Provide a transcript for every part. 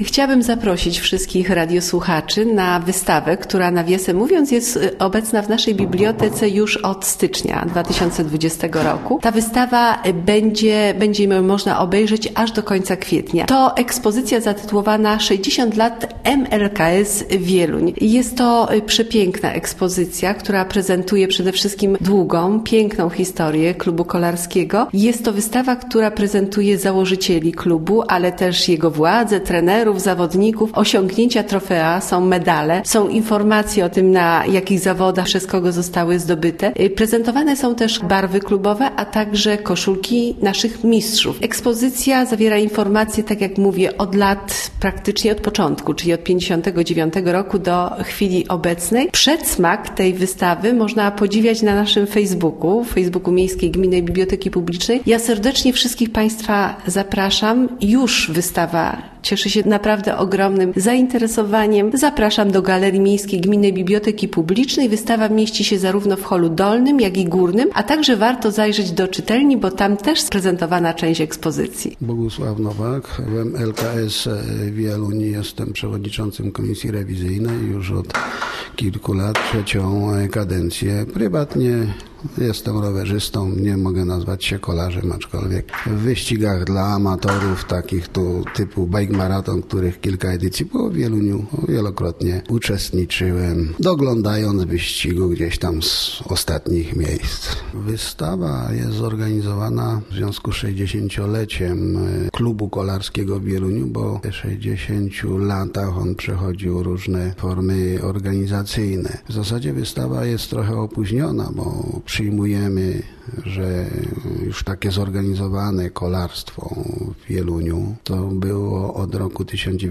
Chciałabym zaprosić wszystkich radiosłuchaczy na wystawę, która nawiasem mówiąc jest obecna w naszej bibliotece już od stycznia 2020 roku. Ta wystawa będzie można obejrzeć aż do końca kwietnia. To ekspozycja zatytułowana 60 lat MLKS Wieluń. Jest to przepiękna ekspozycja, która prezentuje przede wszystkim długą, piękną historię klubu kolarskiego. Jest to wystawa, która prezentuje założycieli klubu, ale też jego władze, trenerów, zawodników, osiągnięcia trofea, są medale, są informacje o tym, na jakich zawodach przez kogo zostały zdobyte. Prezentowane są też barwy klubowe, a także koszulki naszych mistrzów. Ekspozycja zawiera informacje, tak jak mówię, od lat, praktycznie od początku, czyli od 59 roku do chwili obecnej. Przedsmak tej wystawy można podziwiać na naszym Facebooku Miejskiej Gminnej Biblioteki Publicznej. Ja serdecznie wszystkich Państwa zapraszam. Już wystawa cieszy się naprawdę ogromnym zainteresowaniem. Zapraszam do Galerii Miejskiej Gminnej Biblioteki Publicznej. Wystawa mieści się zarówno w holu dolnym, jak i górnym, a także warto zajrzeć do czytelni, bo tam też prezentowana część ekspozycji. Bogusław Nowak, w MLKS Wieluń jestem przewodniczącym komisji rewizyjnej już od kilku lat, trzecią kadencję. Prywatnie jestem rowerzystą, nie mogę nazwać się kolarzem, aczkolwiek w wyścigach dla amatorów, takich tu typu bike maraton, których kilka edycji było w Wieluniu, wielokrotnie uczestniczyłem, doglądając wyścigu gdzieś tam z ostatnich miejsc. Wystawa jest zorganizowana w związku z 60-leciem klubu kolarskiego w Wieluniu, bo w 60 latach on przechodził różne formy organizacyjne. W zasadzie wystawa jest trochę opóźniona, bo przyjmujemy, że już takie zorganizowane kolarstwo w Wieluniu to było od roku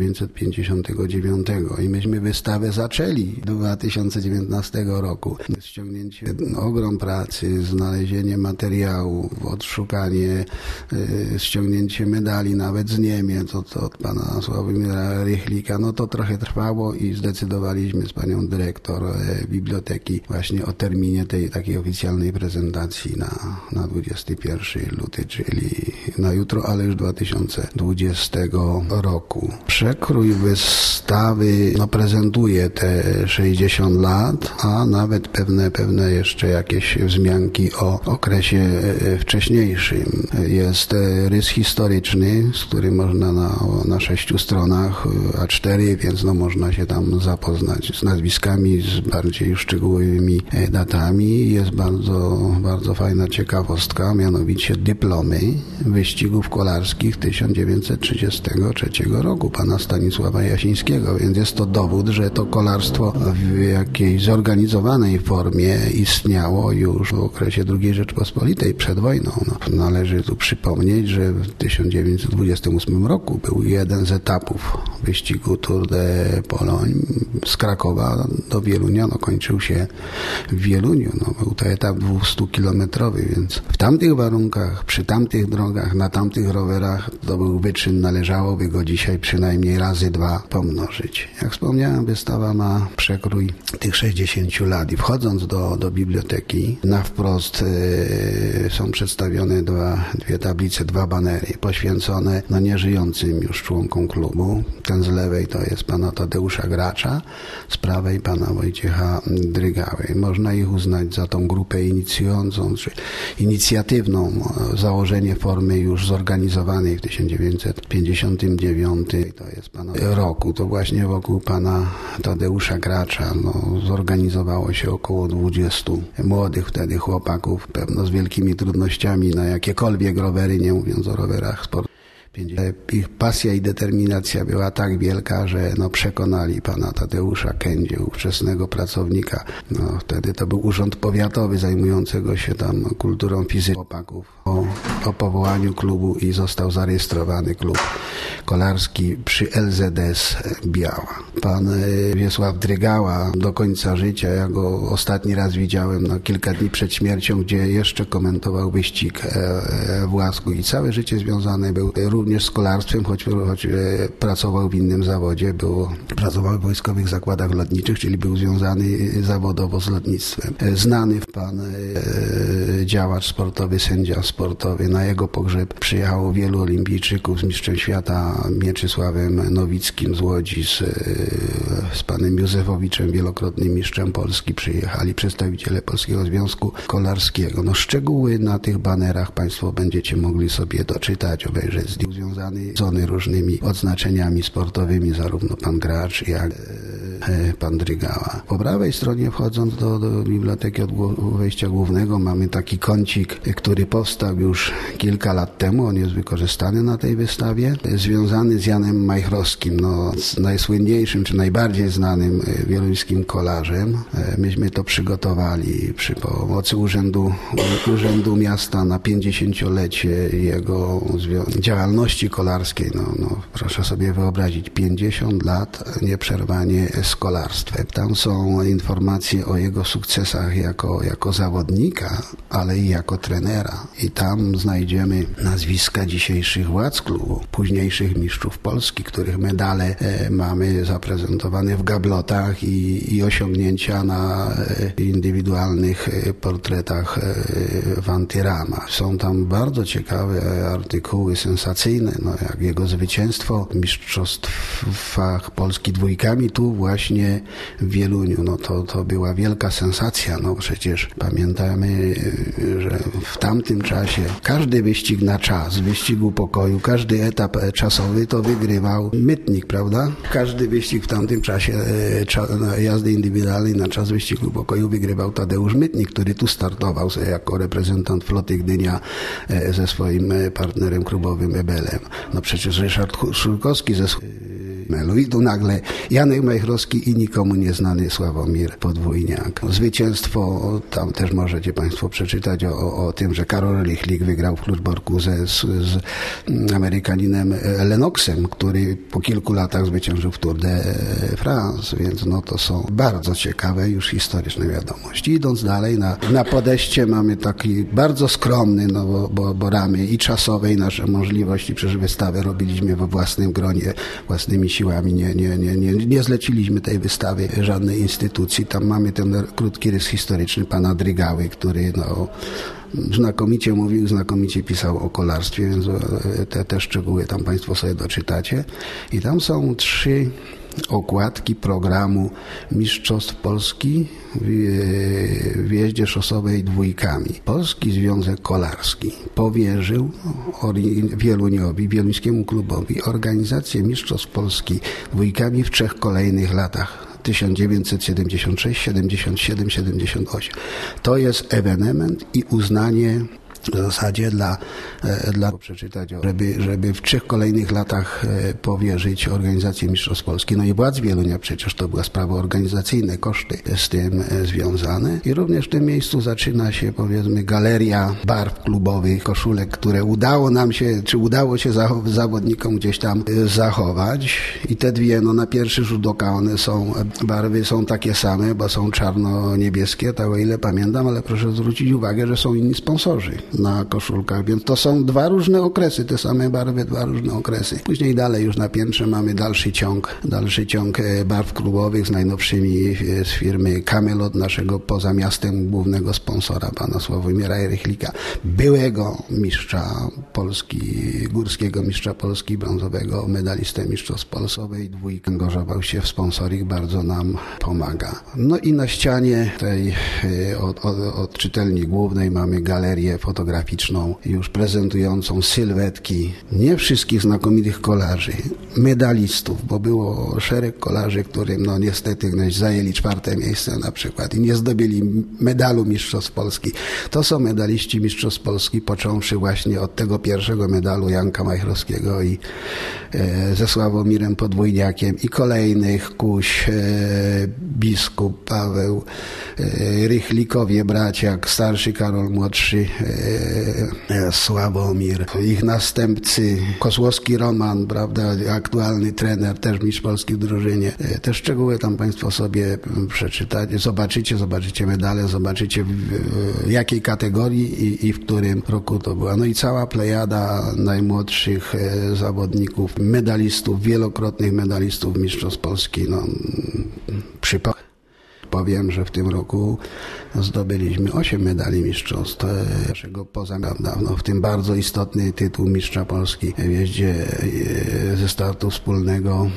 1959 i myśmy wystawę zaczęli 2019 roku. Ściągnięcie ogrom pracy, znalezienie materiałów, odszukanie, ściągnięcie medali nawet z Niemiec, od pana Sławomira Rychlika, no to trochę trwało i zdecydowaliśmy z panią dyrektor biblioteki właśnie o terminie tej takiej oficjalnej prezentacji na 21 luty, czyli na jutro, ale już 2020 roku. Przekrój wystawy prezentuje te 60 lat, a nawet pewne jeszcze jakieś wzmianki o okresie wcześniejszym. Jest rys historyczny, z którym można na 6 stronach, A4, więc można się tam zapoznać z nazwiskami, z bardziej szczegółowymi datami. Jest bardzo fajna ciekawostka, mianowicie dyplomy wyścigów kolarskich 1933 roku pana Stanisława Jasińskiego, więc jest to dowód, że to kolarstwo w jakiejś zorganizowanej formie istniało już w okresie II Rzeczpospolitej przed wojną. Należy tu przypomnieć, że w 1928 roku był jeden z etapów wyścigu Tour de Pologne z Krakowa do Wielunia, kończył się w Wieluniu. Był to etap 200-kilometrowy, więc w tamtych warunkach, przy tamtych drogach, na tamtych rowerach to był wyczyn, należałoby go dzisiaj przynajmniej razy 2 pomnożyć. Jak wspomniałem, wystawa ma przekrój tych 60 lat i wchodząc do biblioteki, na wprost są przedstawione dwie tablice, 2 banery poświęcone nieżyjącym już członkom klubu. Ten z lewej to jest pana Tadeusza Gracza, z prawej pana Wojciecha Drygały. Można ich uznać za tą grupę inicjującą, czy inicjatywną założenie formy już zorganizowanej w 1959, to jest pana roku. To właśnie wokół pana Tadeusza Gracza zorganizowało się około 20 młodych wtedy chłopaków, pewno z wielkimi trudnościami na jakiekolwiek rowery, nie mówiąc o rowerach sportowych. Ich pasja i determinacja była tak wielka, że przekonali pana Tadeusza Kędzie, ówczesnego pracownika. Wtedy to był Urząd Powiatowy zajmującego się tam kulturą fizyczną chłopaków o powołaniu klubu i został zarejestrowany klub kolarski przy LZS Biała. Pan Wiesław Drygała do końca życia, ja go ostatni raz widziałem kilka dni przed śmiercią, gdzie jeszcze komentował wyścig w Łasku i całe życie związane był również z kolarstwem, choć pracował w innym zawodzie, pracował w wojskowych zakładach lotniczych, czyli był związany zawodowo z lotnictwem. Znany pan działacz sportowy, sędzia sportowy, na jego pogrzeb przyjechało wielu olimpijczyków z mistrzem świata Mieczysławem Nowickim z Łodzi, z panem Józefowiczem, wielokrotnym mistrzem Polski. Przyjechali przedstawiciele Polskiego Związku Kolarskiego. Szczegóły na tych banerach państwo będziecie mogli sobie doczytać, obejrzeć, związany z różnymi odznaczeniami sportowymi, zarówno pan Gracz, jak pan Drygała. Po prawej stronie, wchodząc do biblioteki od wejścia głównego, mamy taki kącik, który powstał już kilka lat temu. On jest wykorzystany na tej wystawie. Związany z Janem Majchrowskim, z najsłynniejszym, czy najbardziej znanym wieluńskim kolarzem. Myśmy to przygotowali przy pomocy Urzędu Miasta na 50-lecie jego działalności kolarskiej. Proszę sobie wyobrazić, 50 lat nieprzerwanie z kolarstwem. Tam są informacje o jego sukcesach jako zawodnika, ale i jako trenera. I tam znajdziemy nazwiska dzisiejszych władz klubu, późniejszych mistrzów Polski, których medale mamy zaprezentowane w gablotach i osiągnięcia na indywidualnych portretach w antyramach. Są tam bardzo ciekawe artykuły, sensacyjne, jak jego zwycięstwo w mistrzostwach Polski dwójkami tu właśnie w Wieluniu. To była wielka sensacja. Przecież pamiętamy, że w tamtym czasie każdy wyścig na czas, wyścigu pokoju, każdy etap czasowy to wygrywał mytnik, prawda? Każdy wyścig w tamtym czasie jazdy indywidualnej na czas wyścigu pokoju wygrywał Tadeusz Mytnik, który tu startował jako reprezentant floty Gdynia ze swoim partnerem klubowym Ebelem. Przecież Ryszard Szurkowski ze i tu nagle Janek Majchrowski i nikomu nieznany Sławomir Podwójniak. Zwycięstwo, tam też możecie państwo przeczytać o tym, że Karol Rychlik wygrał w Kluczborku z Amerykaninem Lennoxem, który po kilku latach zwyciężył w Tour de France, więc to są bardzo ciekawe już historyczne wiadomości. Idąc dalej, na podejście mamy taki bardzo skromny, bo ramy i czasowe, i nasze możliwości, przecież wystawę robiliśmy we własnym gronie, własnymi siłami, nie zleciliśmy tej wystawy żadnej instytucji. Tam mamy ten krótki rys historyczny pana Drygały, który znakomicie mówił, znakomicie pisał o kolarstwie, więc te szczegóły tam państwo sobie doczytacie. I tam są 3 okładki programu Mistrzostw Polski w jeździe szosowej dwójkami. Polski Związek Kolarski powierzył Wieluniowi, wieluńskiemu klubowi, organizację Mistrzostw Polski dwójkami w 3 kolejnych latach. 1976, 77, 78. To jest ewenement i uznanie w zasadzie dla przeczytać, żeby w 3 kolejnych latach powierzyć organizację Mistrzostw Polski. I władz Wielunia, przecież to była sprawa organizacyjna, koszty z tym związane. I również w tym miejscu zaczyna się, powiedzmy, galeria barw klubowych, koszulek, które udało się zawodnikom gdzieś tam zachować. I te dwie, na pierwszy rzut oka barwy są takie same, bo są czarno-niebieskie, tak o ile pamiętam, ale proszę zwrócić uwagę, że są inni sponsorzy na koszulkach, więc to są 2 różne okresy, te same barwy, 2 różne okresy. Później dalej już na piętrze mamy dalszy ciąg barw klubowych z najnowszymi z firmy Camelot, naszego poza miastem głównego sponsora, pana Sławomira Rychlika, byłego mistrza Polski, górskiego mistrza Polski, brązowego medalistę mistrzostw Polsowej, dwójkę angażował się w sponsoring, bardzo nam pomaga. I na ścianie tej od czytelni głównej mamy galerię fotograficzną, już prezentującą sylwetki nie wszystkich znakomitych kolarzy, medalistów, bo było szereg kolarzy, którym niestety zajęli 4. miejsce na przykład i nie zdobyli medalu Mistrzostw Polski. To są medaliści Mistrzostw Polski, począwszy właśnie od tego pierwszego medalu Janka Majchrowskiego i ze Sławomirem Podwójniakiem i kolejnych Kuś, biskup Paweł, Rychlikowie bracia, starszy Karol, młodszy Sławomir, ich następcy Kozłowski Roman, prawda, aktualny trener, też mistrz Polski w drużynie. Te szczegóły tam państwo sobie przeczytacie, zobaczycie medale, zobaczycie w jakiej kategorii i w którym roku to była. I cała plejada najmłodszych zawodników, medalistów, wielokrotnych medalistów mistrzostw Polski, powiem, że w tym roku zdobyliśmy 8 medali mistrzostw. W tym bardzo istotny tytuł mistrza Polski w jeździe ze startu wspólnego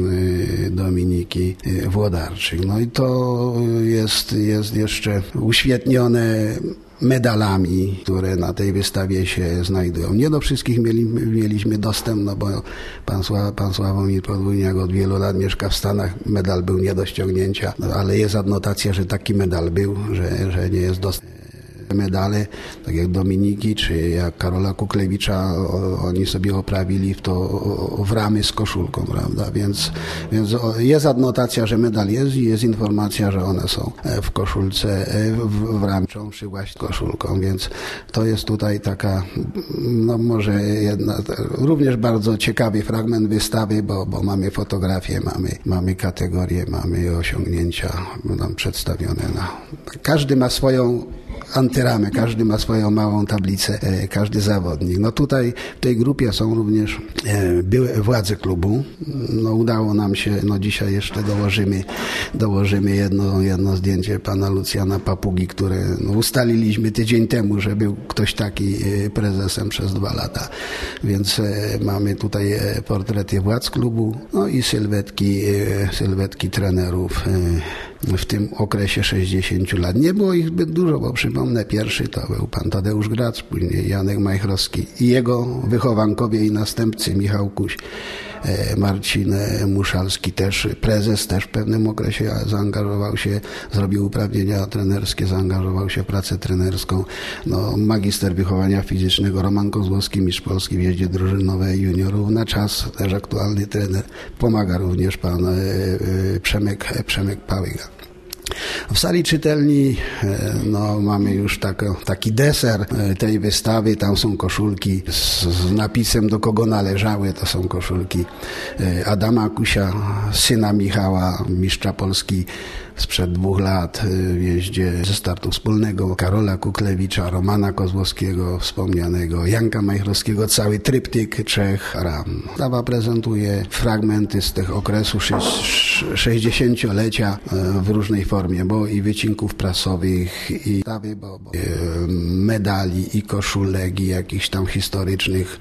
Dominiki Włodarczyk. No i to jest jeszcze uświetnione medalami, które na tej wystawie się znajdują. Nie do wszystkich mieliśmy dostęp, no bo pan Sławomir Podwójniak od wielu lat mieszka w Stanach. Medal był nie do ściągnięcia, no, ale jest adnotacja, że taki medal był, że nie jest dostępny. Medale, tak jak Dominiki, czy jak Karola Kuklewicza, oni sobie oprawili to w ramy z koszulką, prawda? Więc jest adnotacja, że medal jest i jest informacja, że one są w koszulce, w ramczą przy właśnie koszulką, więc to jest tutaj taka, no może również bardzo ciekawy fragment wystawy, bo mamy fotografie, mamy kategorie, mamy osiągnięcia tam przedstawione. Każdy ma swoją antyramę, każdy ma swoją małą tablicę, każdy zawodnik. No tutaj w tej grupie są również były władze klubu. No udało nam się, no dzisiaj jeszcze dołożymy jedno zdjęcie pana Lucjana Papugi, które ustaliliśmy tydzień temu, że był ktoś taki prezesem przez 2 lata. Więc mamy tutaj portrety władz klubu, no i sylwetki trenerów w tym okresie 60 lat. Nie było ich zbyt dużo, bo przypomnę, pierwszy to był pan Tadeusz Gracz, później Janek Majchrowski i jego wychowankowie i następcy Michał Kuś, Marcin Muszalski też, prezes też w pewnym okresie zaangażował się, zrobił uprawnienia trenerskie, zaangażował się w pracę trenerską. No, magister wychowania fizycznego Roman Kozłowski, mistrz Polski w jeździe drużynowej juniorów na czas, też aktualny trener. Pomaga również pan Przemek Pałyga. W sali czytelni mamy już taki deser tej wystawy. Tam są koszulki z napisem, do kogo należały. To są koszulki Adama Kusia, syna Michała, mistrza Polski sprzed 2 lat w jeździe ze startu wspólnego, Karola Kuklewicza, Romana Kozłowskiego wspomnianego, Janka Majchrowskiego, cały tryptyk 3 ram. Wystawa prezentuje fragmenty z tych okresu 60-lecia w różnej formie, bo i wycinków prasowych, i medali, i koszulek, i jakichś tam historycznych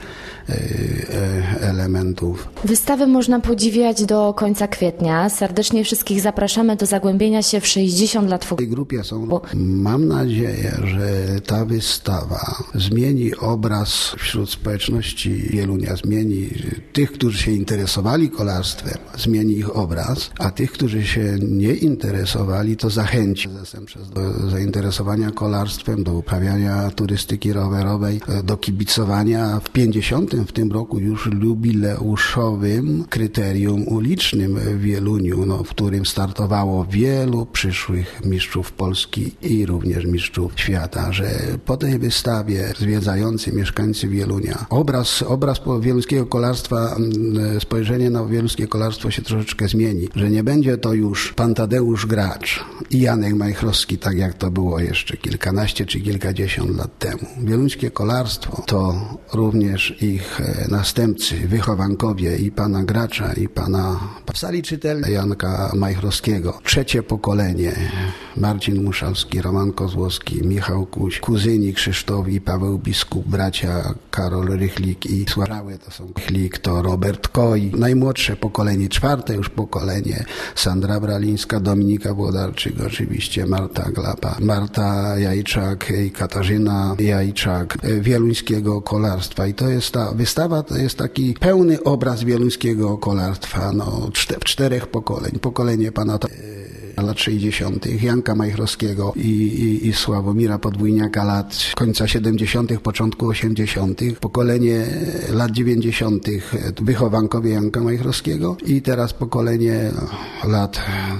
elementów. Wystawę można podziwiać do końca kwietnia. Serdecznie wszystkich zapraszamy do zagłębienia się w 60 lat. W tej grupie są. Mam nadzieję, że ta wystawa zmieni obraz wśród społeczności Wielunia, zmieni tych, którzy się interesowali kolarstwem, zmieni ich obraz, a tych, którzy się nie interesowali, to zachęci do zainteresowania kolarstwem, do uprawiania turystyki rowerowej, do kibicowania w 50. w tym roku już jubileuszowym kryterium ulicznym w Wieluniu, w którym startowało wielu przyszłych mistrzów Polski i również mistrzów świata, że po tej wystawie zwiedzający mieszkańcy Wielunia obraz wieluńskiego kolarstwa, spojrzenie na wieluńskie kolarstwo się troszeczkę zmieni, że nie będzie to już pan Tadeusz Gracz i Janek Majchrowski, tak jak to było jeszcze kilkanaście czy kilkadziesiąt lat temu. Wieluńskie kolarstwo to również ich następcy, wychowankowie i pana Gracza, i pana w sali czytelnej Janka Majchrowskiego. 3. pokolenie. Marcin Muszalski, Roman Kozłowski, Michał Kuś, kuzyni Krzysztof i Paweł Biskup, bracia Karol Rychlik i Słarały, to są Rychlik, to Robert Koj. Najmłodsze pokolenie, 4. już pokolenie, Sandra Bralińska, Dominika Włodarczyk, oczywiście Marta Glapa, Marta Jajczak i Katarzyna Jajczak, wieluńskiego kolarstwa. I to jest ta wystawa, to jest taki pełny obraz wieluńskiego kolarstwa, 4 pokoleń. Pokolenie pana lat 60., Janka Majchrowskiego i Sławomira Podwójniaka lat końca 70., początku 80., pokolenie lat 90., wychowankowie Janka Majchrowskiego i teraz pokolenie lat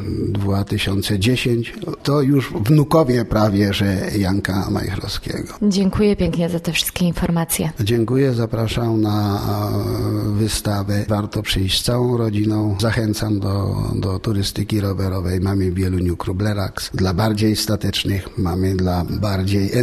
2010, to już wnukowie prawie, że Janka Majchrowskiego. Dziękuję pięknie za te wszystkie informacje. Dziękuję, zapraszam na wystawę. Warto przyjść z całą rodziną. Zachęcam do turystyki rowerowej. Mamy w Wieluniu klub Lerax. Dla bardziej statecznych, mamy dla bardziej